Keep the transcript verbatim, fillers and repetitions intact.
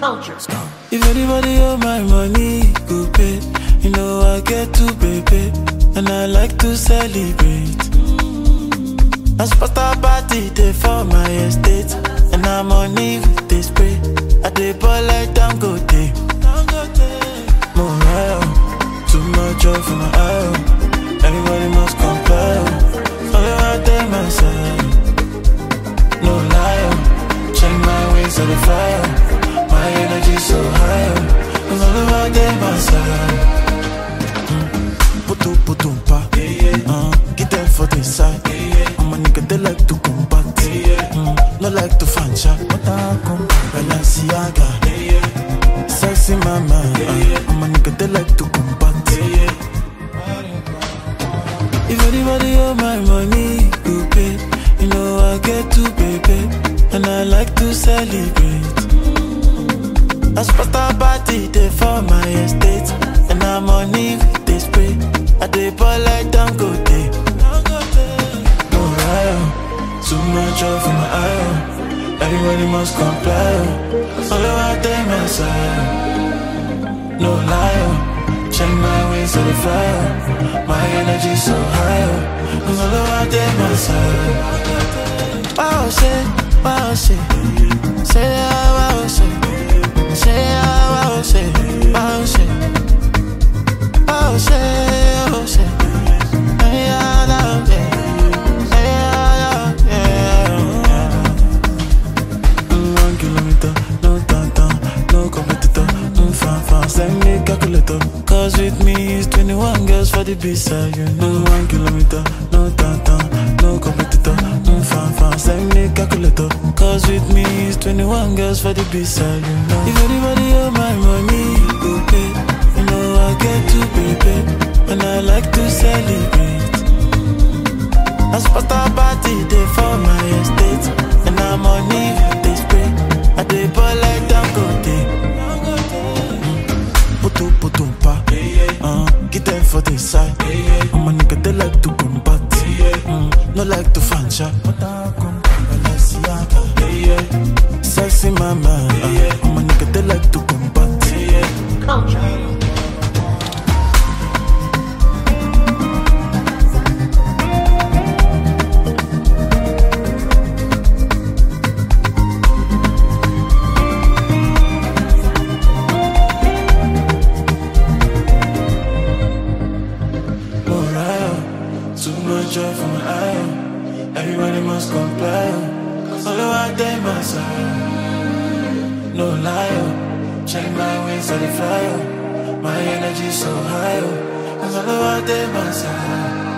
Culture. If anybody owe my money, go pay. You know I get to pay, pay. And I like to celebrate. As pasta party, they for my estate. And I'm on leave with this spray. I dey ball like Dangote. Morale, too much joy for my eye. Everybody must comply. Only one day my side. No liar, check my ways on the fire. My energy so high. Cause only one day my side. Putu putu pa, uh, get them for the side. I'm a nigga they like to combat, mm, no like to fan shot. But I come Balenciaga, sexy mama. Uh, I'm a nigga they like to combat. If anybody owe my money, go pay. You know I get to pay, pay. And I like to celebrate. As pasta party, they for my estate. And I'm on leave with this spray. I dey ball like Dangote. No liar, too much joy for my eye. Everybody must comply. Only one day my side. No liar, check my ways on the fire. My energy so high. Cause only one day my side. Wow, say, wow, say. Say, wow, say. Say, wow, say. Wow, say. Wow, say, oh, say. Hey, I love it. Hey, I love it. One kilometer, no tata, no competitor. Mm, fan, fan, send me calculator. Cause with me is twenty-one girls for the B-side, you know. One kilometer, no tata, no competitor. Mm, fan, fan, send me calculator. Cause with me is twenty-one girls for the B-side, you know. If anybody owe my money, go pay. You know I get to pay, pay. And I like to celebrate. As pasta party, they for my estate. And I'm on leave with this spray. I dey ball like Dangote. Putu putu pa, uh, get them for the side. I'm a nigga they like to combat, mm, no like to fan shot. But I come Balenciaga, sexy mama. Uh, I'm a nigga they like to combat. Culture. Too much joy for my eye. Everybody must comply. Only one day my side. No liar, check my ways on the flyer. My energy so high. Cause only one day my side.